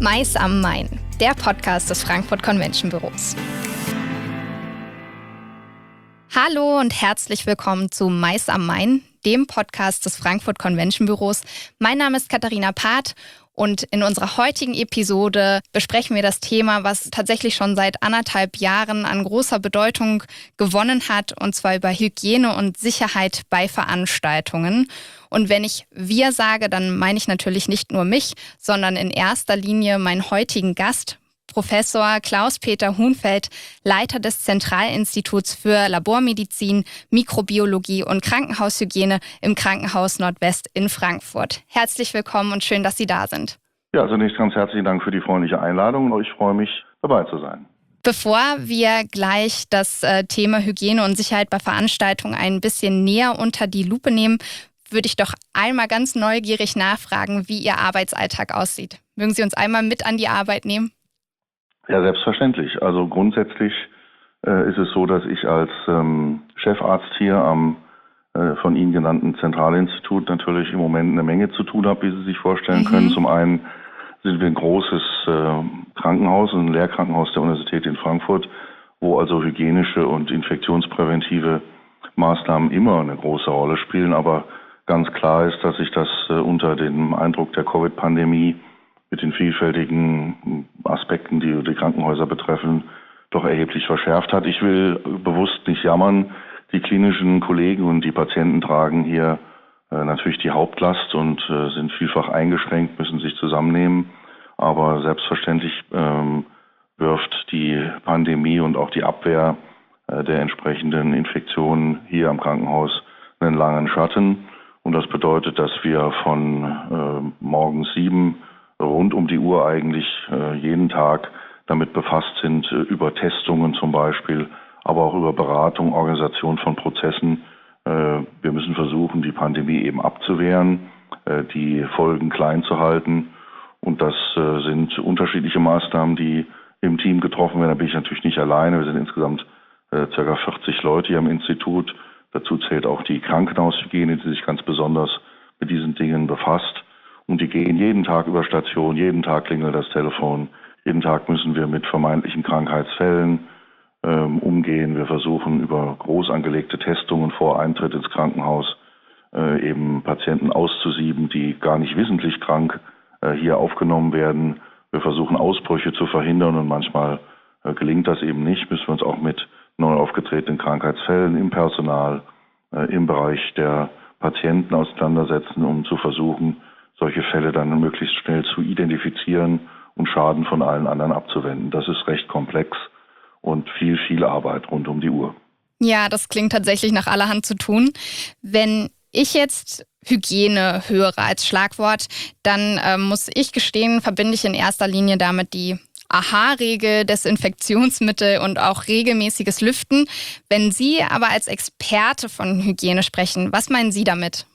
Mais am Main, der Podcast des Frankfurt Convention Büros. Hallo und herzlich willkommen zu Mais am Main, dem Podcast des Frankfurt Convention Büros. Mein Name ist Katharina Path und in unserer heutigen Episode besprechen wir das Thema, was tatsächlich schon seit 1,5 Jahren an großer Bedeutung gewonnen hat, und zwar über Hygiene und Sicherheit bei Veranstaltungen. Und wenn ich wir sage, dann meine ich natürlich nicht nur mich, sondern in erster Linie meinen heutigen Gast, Professor Klaus-Peter Hunfeld, Leiter des Zentralinstituts für Labormedizin, Mikrobiologie und Krankenhaushygiene im Krankenhaus Nordwest in Frankfurt. Herzlich willkommen und schön, dass Sie da sind. Ja, zunächst ganz herzlichen Dank für die freundliche Einladung und ich freue mich, dabei zu sein. Bevor wir gleich das Thema Hygiene und Sicherheit bei Veranstaltungen ein bisschen näher unter die Lupe nehmen, würde ich doch einmal ganz neugierig nachfragen, wie Ihr Arbeitsalltag aussieht. Mögen Sie uns einmal mit an die Arbeit nehmen? Ja, selbstverständlich. Also grundsätzlich ist es so, dass ich als Chefarzt hier am von Ihnen genannten Zentralinstitut natürlich im Moment eine Menge zu tun habe, wie Sie sich vorstellen können. Zum einen sind wir ein großes Krankenhaus, ein Lehrkrankenhaus der Universität in Frankfurt, wo also hygienische und infektionspräventive Maßnahmen immer eine große Rolle spielen. Aber ganz klar ist, dass sich das unter dem Eindruck der Covid-Pandemie mit den vielfältigen Aspekten, die die Krankenhäuser betreffen, doch erheblich verschärft hat. Ich will bewusst nicht jammern. Die klinischen Kollegen und die Patienten tragen hier natürlich die Hauptlast und sind vielfach eingeschränkt, müssen sich zusammennehmen. Aber selbstverständlich wirft die Pandemie und auch die Abwehr der entsprechenden Infektionen hier am Krankenhaus einen langen Schatten. Und das bedeutet, dass wir von morgens 7 rund um die Uhr eigentlich jeden Tag damit befasst sind, über Testungen zum Beispiel, aber auch über Beratung, Organisation von Prozessen. Wir müssen versuchen, die Pandemie eben abzuwehren, die Folgen klein zu halten. Und das sind unterschiedliche Maßnahmen, die im Team getroffen werden. Da bin ich natürlich nicht alleine. Wir sind insgesamt ca. 40 Leute hier am Institut. Dazu zählt auch die Krankenhaushygiene, die sich ganz besonders mit diesen Dingen befasst. Und die gehen jeden Tag über Station, jeden Tag klingelt das Telefon, jeden Tag müssen wir mit vermeintlichen Krankheitsfällen umgehen. Wir versuchen über groß angelegte Testungen vor Eintritt ins Krankenhaus eben Patienten auszusieben, die gar nicht wissentlich krank hier aufgenommen werden. Wir versuchen Ausbrüche zu verhindern und manchmal gelingt das eben nicht. Müssen wir uns auch mit neu aufgetretenen Krankheitsfällen im Personal, im Bereich der Patienten auseinandersetzen, um zu versuchen, solche Fälle dann möglichst schnell zu identifizieren und Schaden von allen anderen abzuwenden. Das ist recht komplex und viel Arbeit rund um die Uhr. Ja, das klingt tatsächlich nach allerhand zu tun. Wenn ich jetzt Hygiene höre als Schlagwort, dann muss ich gestehen, verbinde ich in erster Linie damit die AHA-Regel, Desinfektionsmittel und auch regelmäßiges Lüften. Wenn Sie aber als Experte von Hygiene sprechen, was meinen Sie damit?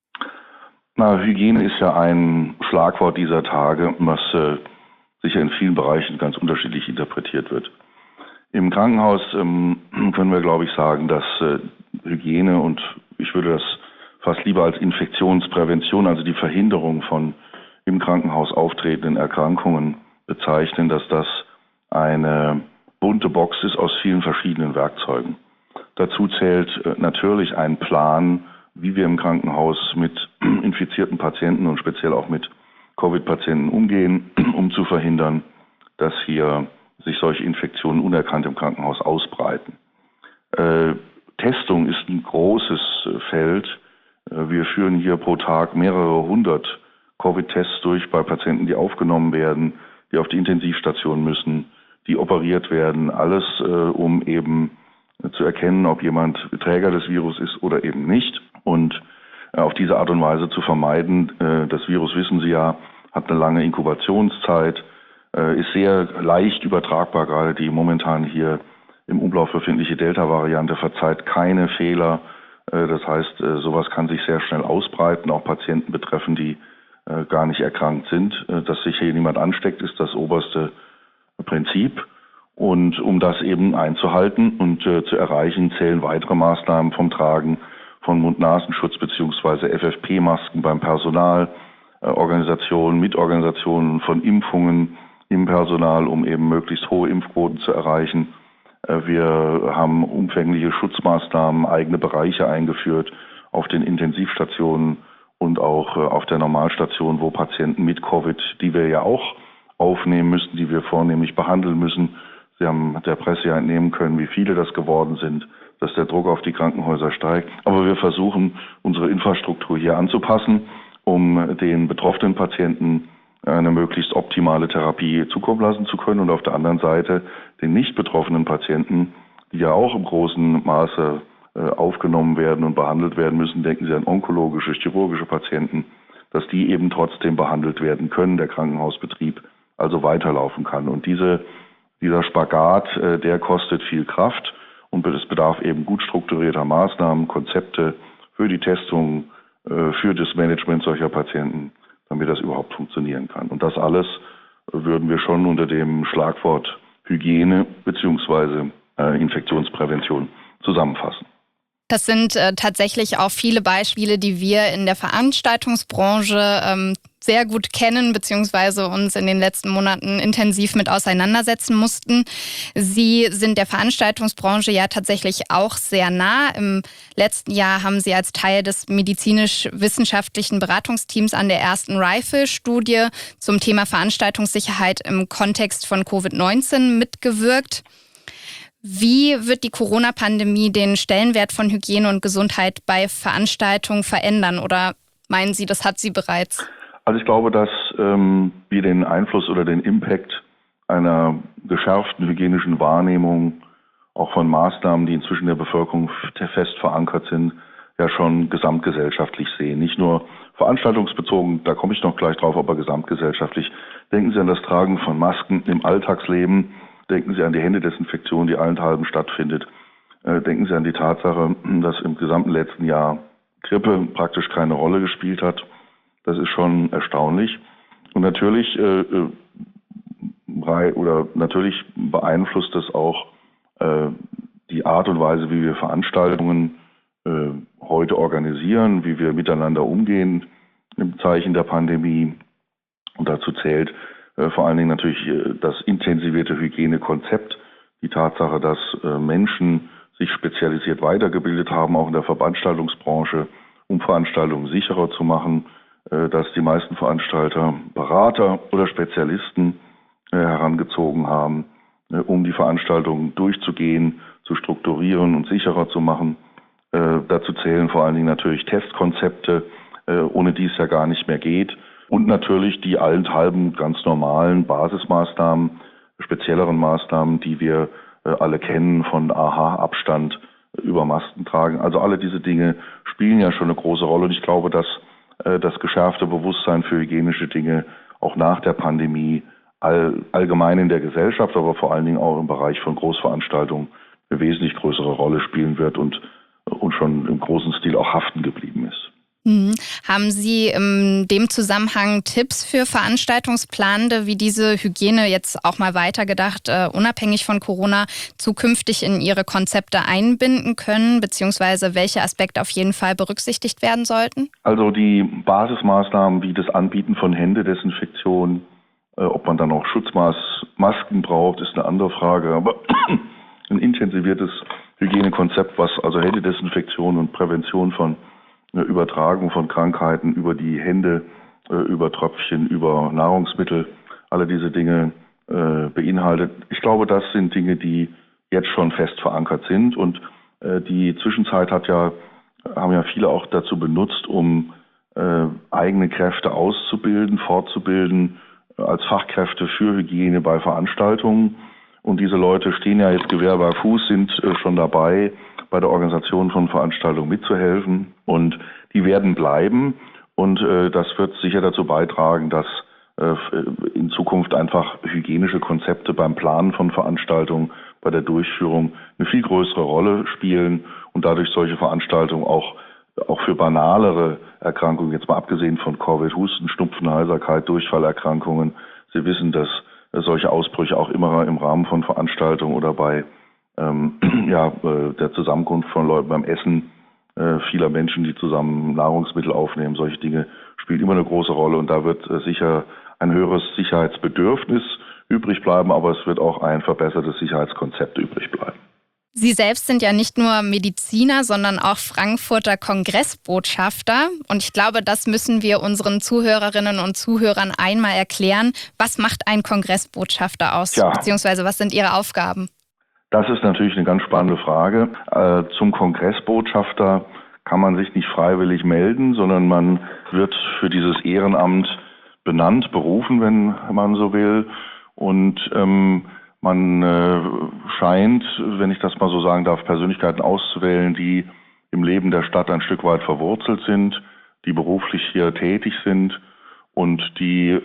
Hygiene ist ja ein Schlagwort dieser Tage, was sicher in vielen Bereichen ganz unterschiedlich interpretiert wird. Im Krankenhaus können wir, glaube ich, sagen, dass Hygiene, und ich würde das fast lieber als Infektionsprävention, also die Verhinderung von im Krankenhaus auftretenden Erkrankungen bezeichnen, dass das eine bunte Box ist aus vielen verschiedenen Werkzeugen. Dazu zählt natürlich ein Plan, wie wir im Krankenhaus mit infizierten Patienten und speziell auch mit Covid-Patienten umgehen, um zu verhindern, dass hier sich solche Infektionen unerkannt im Krankenhaus ausbreiten. Testung ist ein großes Feld. Wir führen hier pro Tag mehrere 100 Covid-Tests durch bei Patienten, die aufgenommen werden, die auf die Intensivstation müssen, die operiert werden. Alles, um eben zu erkennen, ob jemand Träger des Virus ist oder eben nicht. Und auf diese Art und Weise zu vermeiden, das Virus, wissen Sie ja, hat eine lange Inkubationszeit, ist sehr leicht übertragbar, gerade die momentan hier im Umlauf befindliche Delta-Variante verzeiht keine Fehler. Das heißt, sowas kann sich sehr schnell ausbreiten, auch Patienten betreffen, die gar nicht erkrankt sind. Dass sich hier niemand ansteckt, ist das oberste Prinzip. Und um das eben einzuhalten und zu erreichen, zählen weitere Maßnahmen vom Tragen von Mund-Nasenschutz bzw. FFP-Masken beim Personal, Organisationen, Mitorganisationen von Impfungen im Personal, um eben möglichst hohe Impfquoten zu erreichen. Wir haben umfängliche Schutzmaßnahmen, eigene Bereiche eingeführt auf den Intensivstationen und auch auf der Normalstation, wo Patienten mit Covid, die wir ja auch aufnehmen müssen, die wir vornehmlich behandeln müssen. Sie haben der Presse ja entnehmen können, wie viele das geworden sind, dass der Druck auf die Krankenhäuser steigt. Aber wir versuchen, unsere Infrastruktur hier anzupassen, um den betroffenen Patienten eine möglichst optimale Therapie zukommen lassen zu können und auf der anderen Seite den nicht betroffenen Patienten, die ja auch im großen Maße aufgenommen werden und behandelt werden müssen, denken Sie an onkologische, chirurgische Patienten, dass die eben trotzdem behandelt werden können, der Krankenhausbetrieb also weiterlaufen kann. Und dieser Spagat, der kostet viel Kraft und es bedarf eben gut strukturierter Maßnahmen, Konzepte für die Testung, für das Management solcher Patienten, damit das überhaupt funktionieren kann. Und das alles würden wir schon unter dem Schlagwort Hygiene bzw. Infektionsprävention zusammenfassen. Das sind tatsächlich auch viele Beispiele, die wir in der Veranstaltungsbranche sehr gut kennen, beziehungsweise uns in den letzten Monaten intensiv mit auseinandersetzen mussten. Sie sind der Veranstaltungsbranche ja tatsächlich auch sehr nah. Im letzten Jahr haben Sie als Teil des medizinisch-wissenschaftlichen Beratungsteams an der ersten RIFLE-Studie zum Thema Veranstaltungssicherheit im Kontext von Covid-19 mitgewirkt. Wie wird die Corona-Pandemie den Stellenwert von Hygiene und Gesundheit bei Veranstaltungen verändern? Oder meinen Sie, das hat sie bereits? Also ich glaube, dass wir den Einfluss oder den Impact einer geschärften hygienischen Wahrnehmung auch von Maßnahmen, die inzwischen der Bevölkerung fest verankert sind, ja schon gesamtgesellschaftlich sehen. Nicht nur veranstaltungsbezogen, da komme ich noch gleich drauf, aber gesamtgesellschaftlich. Denken Sie an das Tragen von Masken im Alltagsleben. Denken Sie an die Händedesinfektion, die allenthalben stattfindet. Denken Sie an die Tatsache, dass im gesamten letzten Jahr Grippe praktisch keine Rolle gespielt hat. Das ist schon erstaunlich. Und natürlich beeinflusst es auch die Art und Weise, wie wir Veranstaltungen heute organisieren, wie wir miteinander umgehen im Zeichen der Pandemie. Und dazu zählt vor allen Dingen natürlich das intensivierte Hygienekonzept, die Tatsache, dass Menschen sich spezialisiert weitergebildet haben, auch in der Veranstaltungsbranche, um Veranstaltungen sicherer zu machen, dass die meisten Veranstalter Berater oder Spezialisten herangezogen haben, um die Veranstaltungen durchzugehen, zu strukturieren und sicherer zu machen. Dazu zählen vor allen Dingen natürlich Testkonzepte, ohne die es ja gar nicht mehr geht. Und natürlich die allenthalben ganz normalen Basismaßnahmen, spezielleren Maßnahmen, die wir alle kennen, von AHA-Abstand über Masken tragen. Also alle diese Dinge spielen ja schon eine große Rolle. Und ich glaube, dass das geschärfte Bewusstsein für hygienische Dinge auch nach der Pandemie allgemein in der Gesellschaft, aber vor allen Dingen auch im Bereich von Großveranstaltungen eine wesentlich größere Rolle spielen wird und schon im großen Stil auch haften geblieben ist. Haben Sie in dem Zusammenhang Tipps für Veranstaltungsplanende, wie diese Hygiene jetzt auch mal weitergedacht, unabhängig von Corona, zukünftig in ihre Konzepte einbinden können, beziehungsweise welche Aspekte auf jeden Fall berücksichtigt werden sollten? Also die Basismaßnahmen wie das Anbieten von Händedesinfektion, ob man dann auch Schutzmasken braucht, ist eine andere Frage. Aber ein intensiviertes Hygienekonzept, was also Händedesinfektion und Prävention von Übertragung von Krankheiten über die Hände, über Tröpfchen, über Nahrungsmittel, alle diese Dinge beinhaltet. Ich glaube, das sind Dinge, die jetzt schon fest verankert sind und die Zwischenzeit haben ja viele auch dazu benutzt, um eigene Kräfte auszubilden, fortzubilden, als Fachkräfte für Hygiene bei Veranstaltungen. Und diese Leute stehen ja jetzt Gewehr bei Fuß, sind schon dabei, bei der Organisation von Veranstaltungen mitzuhelfen. Und die werden bleiben. Und das wird sicher dazu beitragen, dass in Zukunft einfach hygienische Konzepte beim Planen von Veranstaltungen, bei der Durchführung eine viel größere Rolle spielen und dadurch solche Veranstaltungen auch für banalere Erkrankungen, jetzt mal abgesehen von Covid, Husten, Schnupfen, Heiserkeit, Durchfallerkrankungen. Sie wissen, dass solche Ausbrüche auch immer im Rahmen von Veranstaltungen oder bei der Zusammenkunft von Leuten beim Essen vieler Menschen, die zusammen Nahrungsmittel aufnehmen, solche Dinge spielt immer eine große Rolle und da wird sicher ein höheres Sicherheitsbedürfnis übrig bleiben, aber es wird auch ein verbessertes Sicherheitskonzept übrig bleiben. Sie selbst sind ja nicht nur Mediziner, sondern auch Frankfurter Kongressbotschafter. Und ich glaube, das müssen wir unseren Zuhörerinnen und Zuhörern einmal erklären. Was macht ein Kongressbotschafter aus? Ja. Beziehungsweise was sind Ihre Aufgaben? Das ist natürlich eine ganz spannende Frage. Zum Kongressbotschafter kann man sich nicht freiwillig melden, sondern man wird für dieses Ehrenamt benannt, berufen, wenn man so will. Und man scheint, wenn ich das mal so sagen darf, Persönlichkeiten auszuwählen, die im Leben der Stadt ein Stück weit verwurzelt sind, die beruflich hier tätig sind und die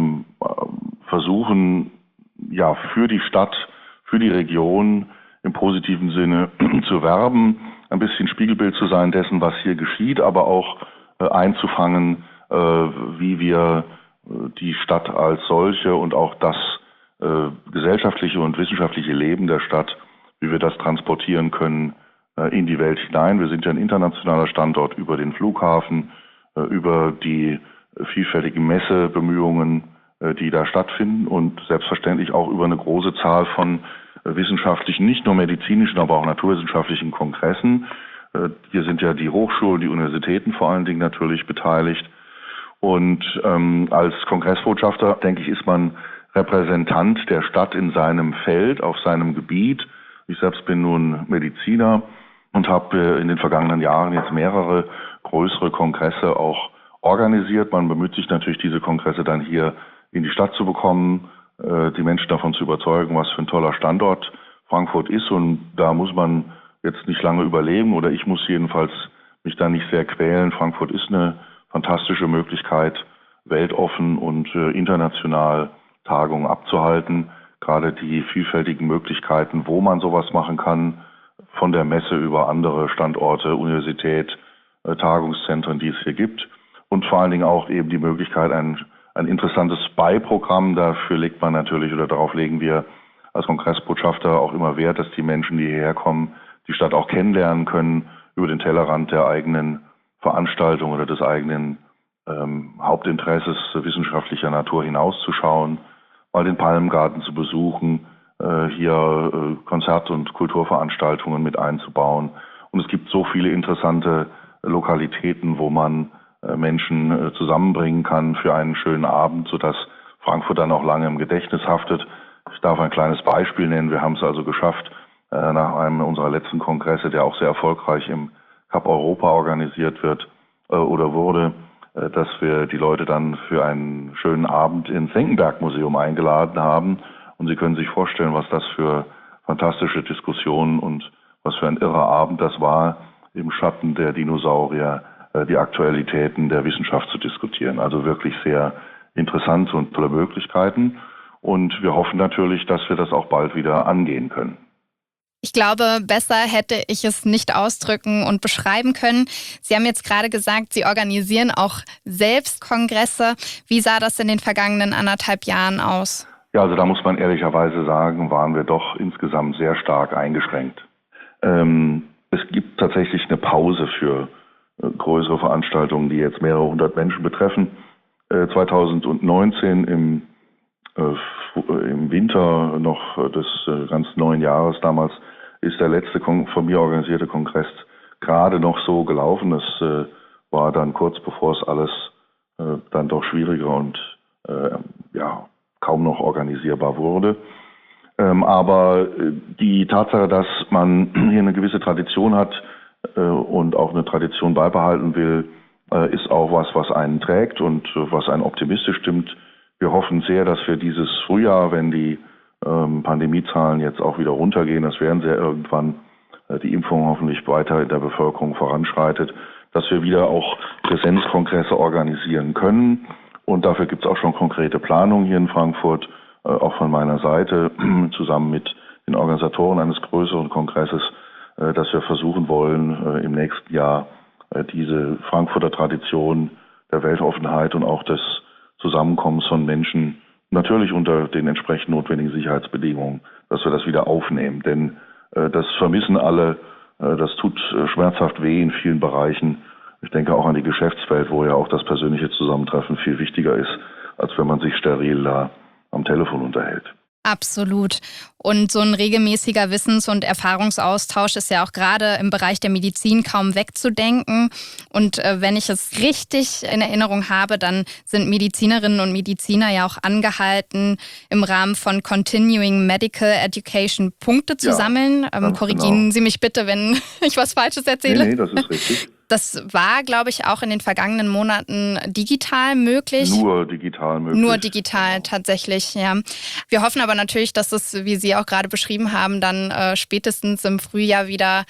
versuchen, ja, für die Stadt, für die Region im positiven Sinne zu werben, ein bisschen Spiegelbild zu sein dessen, was hier geschieht, aber auch einzufangen, wie wir die Stadt als solche und auch das gesellschaftliche und wissenschaftliche Leben der Stadt, wie wir das transportieren können in die Welt hinein. Wir sind ja ein internationaler Standort über den Flughafen, über die vielfältigen Messebemühungen, die da stattfinden und selbstverständlich auch über eine große Zahl von wissenschaftlichen, nicht nur medizinischen, aber auch naturwissenschaftlichen Kongressen. Hier sind ja die Hochschulen, die Universitäten vor allen Dingen natürlich beteiligt. Und als Kongressbotschafter, denke ich, ist man Repräsentant der Stadt in seinem Feld, auf seinem Gebiet. Ich selbst bin nun Mediziner und habe in den vergangenen Jahren jetzt mehrere größere Kongresse auch organisiert. Man bemüht sich natürlich, diese Kongresse dann hier in die Stadt zu bekommen, die Menschen davon zu überzeugen, was für ein toller Standort Frankfurt ist. Und da muss man jetzt nicht lange überlegen, oder ich muss jedenfalls mich da nicht sehr quälen. Frankfurt ist eine fantastische Möglichkeit, weltoffen und international Tagungen abzuhalten. Gerade die vielfältigen Möglichkeiten, wo man sowas machen kann, von der Messe über andere Standorte, Universität, Tagungszentren, die es hier gibt. Und vor allen Dingen auch eben die Möglichkeit, ein interessantes Beiprogramm. Dafür legt man natürlich, oder darauf legen wir als Kongressbotschafter auch immer Wert, dass die Menschen, die hierher kommen, die Stadt auch kennenlernen können, über den Tellerrand der eigenen Veranstaltung oder des eigenen Hauptinteresses wissenschaftlicher Natur hinauszuschauen, mal den Palmgarten zu besuchen, hier Konzert- und Kulturveranstaltungen mit einzubauen. Und es gibt so viele interessante Lokalitäten, wo man Menschen zusammenbringen kann für einen schönen Abend, sodass Frankfurt dann auch lange im Gedächtnis haftet. Ich darf ein kleines Beispiel nennen. Wir haben es also geschafft, nach einem unserer letzten Kongresse, der auch sehr erfolgreich im Cup Europa organisiert wird oder wurde, dass wir die Leute dann für einen schönen Abend ins Senckenberg-Museum eingeladen haben. Und Sie können sich vorstellen, was das für fantastische Diskussionen und was für ein irrer Abend das war, im Schatten der Dinosaurier die Aktualitäten der Wissenschaft zu diskutieren. Also wirklich sehr interessant und tolle Möglichkeiten. Und wir hoffen natürlich, dass wir das auch bald wieder angehen können. Ich glaube, besser hätte ich es nicht ausdrücken und beschreiben können. Sie haben jetzt gerade gesagt, Sie organisieren auch selbst Kongresse. Wie sah das in den vergangenen 1,5 Jahren aus? Ja, also da muss man ehrlicherweise sagen, waren wir doch insgesamt sehr stark eingeschränkt. Es gibt tatsächlich eine Pause für größere Veranstaltungen, die jetzt mehrere hundert Menschen betreffen. 2019 im Winter noch des ganz neuen Jahres damals ist der letzte von mir organisierte Kongress gerade noch so gelaufen. Das war dann kurz bevor es alles dann doch schwieriger und kaum noch organisierbar wurde. Aber die Tatsache, dass man hier eine gewisse Tradition hat und auch eine Tradition beibehalten will, ist auch was einen trägt und was einen optimistisch stimmt. Wir hoffen sehr, dass wir dieses Frühjahr, wenn die Pandemiezahlen jetzt auch wieder runtergehen, das werden sie ja irgendwann, die Impfung hoffentlich weiter in der Bevölkerung voranschreitet, dass wir wieder auch Präsenzkongresse organisieren können. Und dafür gibt es auch schon konkrete Planungen hier in Frankfurt, auch von meiner Seite, zusammen mit den Organisatoren eines größeren Kongresses, dass wir versuchen wollen, im nächsten Jahr diese Frankfurter Tradition der Weltoffenheit und auch des Zusammenkommens von Menschen, natürlich unter den entsprechend notwendigen Sicherheitsbedingungen, dass wir das wieder aufnehmen. Denn das vermissen alle, das tut schmerzhaft weh in vielen Bereichen. Ich denke auch an die Geschäftswelt, wo ja auch das persönliche Zusammentreffen viel wichtiger ist, als wenn man sich steril da am Telefon unterhält. Absolut. Und so ein regelmäßiger Wissens- und Erfahrungsaustausch ist ja auch gerade im Bereich der Medizin kaum wegzudenken. Und wenn ich es richtig in Erinnerung habe, dann sind Medizinerinnen und Mediziner ja auch angehalten, im Rahmen von Continuing Medical Education Punkte zu sammeln. Korrigieren Sie mich bitte, wenn ich was Falsches erzähle. Nee, das ist richtig. Das war, glaube ich, auch in den vergangenen Monaten digital möglich. Nur digital möglich. Nur digital, tatsächlich, ja. Wir hoffen aber natürlich, dass es, wie Sie auch gerade beschrieben haben, dann spätestens im Frühjahr wieder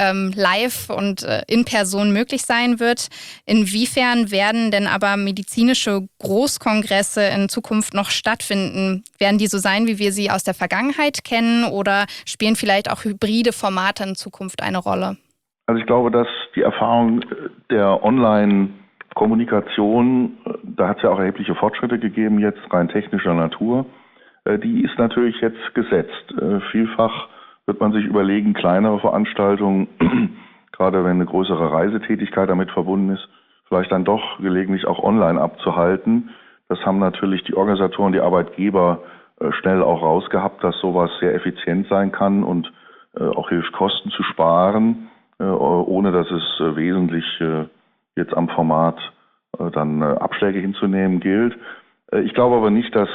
live und in Person möglich sein wird. Inwiefern werden denn aber medizinische Großkongresse in Zukunft noch stattfinden? Werden die so sein, wie wir sie aus der Vergangenheit kennen, oder spielen vielleicht auch hybride Formate in Zukunft eine Rolle? Also ich glaube, dass die Erfahrung der Online-Kommunikation, da hat es ja auch erhebliche Fortschritte gegeben, jetzt rein technischer Natur, die ist natürlich jetzt gesetzt. Vielfach wird man sich überlegen, kleinere Veranstaltungen, gerade wenn eine größere Reisetätigkeit damit verbunden ist, vielleicht dann doch gelegentlich auch online abzuhalten. Das haben natürlich die Organisatoren, die Arbeitgeber schnell auch rausgehabt, dass sowas sehr effizient sein kann und auch hilft, Kosten zu sparen, ohne dass es wesentlich jetzt am Format dann Abschläge hinzunehmen gilt. Ich glaube aber nicht, dass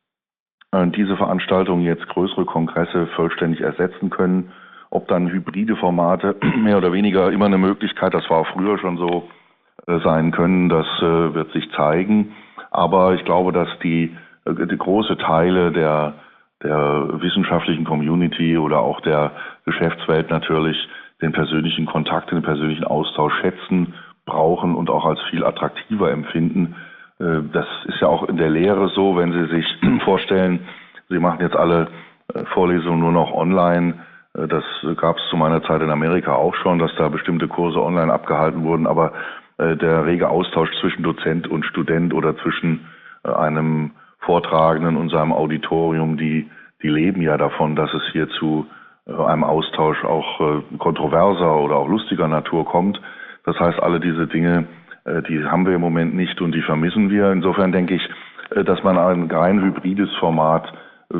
diese Veranstaltungen jetzt größere Kongresse vollständig ersetzen können. Ob dann hybride Formate mehr oder weniger immer eine Möglichkeit, das war auch früher schon so, sein können, das wird sich zeigen. Aber ich glaube, dass die große Teile der wissenschaftlichen Community oder auch der Geschäftswelt natürlich den persönlichen Kontakt, den persönlichen Austausch schätzen, brauchen und auch als viel attraktiver empfinden. Das ist ja auch in der Lehre so, wenn Sie sich vorstellen, Sie machen jetzt alle Vorlesungen nur noch online. Das gab es zu meiner Zeit in Amerika auch schon, dass da bestimmte Kurse online abgehalten wurden. Aber der rege Austausch zwischen Dozent und Student oder zwischen einem Vortragenden und seinem Auditorium, die leben ja davon, dass es hier zu einem Austausch auch kontroverser oder auch lustiger Natur kommt. Das heißt, alle diese Dinge, die haben wir im Moment nicht und die vermissen wir. Insofern denke ich, dass man ein rein hybrides Format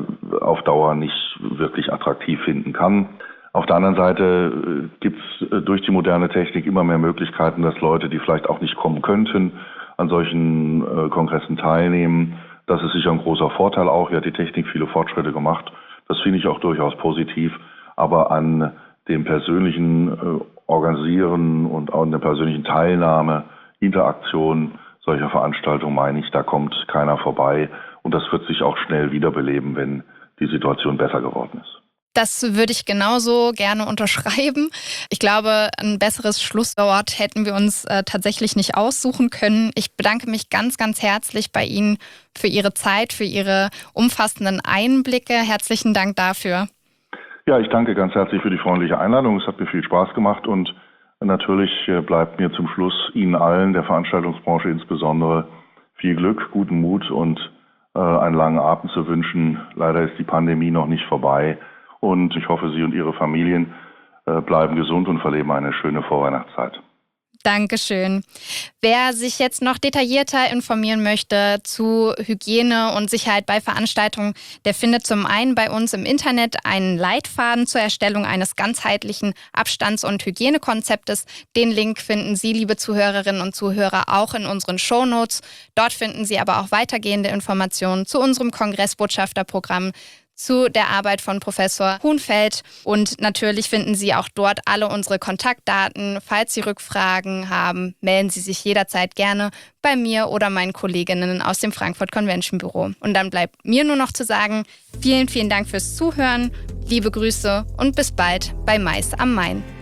auf Dauer nicht wirklich attraktiv finden kann. Auf der anderen Seite gibt es durch die moderne Technik immer mehr Möglichkeiten, dass Leute, die vielleicht auch nicht kommen könnten, an solchen Kongressen teilnehmen. Das ist sicher ein großer Vorteil auch. Hier hat die Technik viele Fortschritte gemacht. Das finde ich auch durchaus positiv. Aber an dem persönlichen Organisieren und auch an der persönlichen Teilnahme, Interaktion solcher Veranstaltungen, meine ich, da kommt keiner vorbei. Und das wird sich auch schnell wiederbeleben, wenn die Situation besser geworden ist. Das würde ich genauso gerne unterschreiben. Ich glaube, ein besseres Schlusswort hätten wir uns tatsächlich nicht aussuchen können. Ich bedanke mich ganz, ganz herzlich bei Ihnen für Ihre Zeit, für Ihre umfassenden Einblicke. Herzlichen Dank dafür. Ja, ich danke ganz herzlich für die freundliche Einladung. Es hat mir viel Spaß gemacht und natürlich bleibt mir zum Schluss Ihnen allen, der Veranstaltungsbranche insbesondere, viel Glück, guten Mut und einen langen Atem zu wünschen. Leider ist die Pandemie noch nicht vorbei. Und ich hoffe, Sie und Ihre Familien bleiben gesund und verleben eine schöne Vorweihnachtszeit. Dankeschön. Wer sich jetzt noch detaillierter informieren möchte zu Hygiene und Sicherheit bei Veranstaltungen, der findet zum einen bei uns im Internet einen Leitfaden zur Erstellung eines ganzheitlichen Abstands- und Hygienekonzeptes. Den Link finden Sie, liebe Zuhörerinnen und Zuhörer, auch in unseren Shownotes. Dort finden Sie aber auch weitergehende Informationen zu unserem Kongressbotschafterprogramm, zu der Arbeit von Professor Hunfeld, und natürlich finden Sie auch dort alle unsere Kontaktdaten. Falls Sie Rückfragen haben, melden Sie sich jederzeit gerne bei mir oder meinen Kolleginnen aus dem Frankfurt Convention Büro. Und dann bleibt mir nur noch zu sagen, vielen, vielen Dank fürs Zuhören, liebe Grüße und bis bald bei Mais am Main.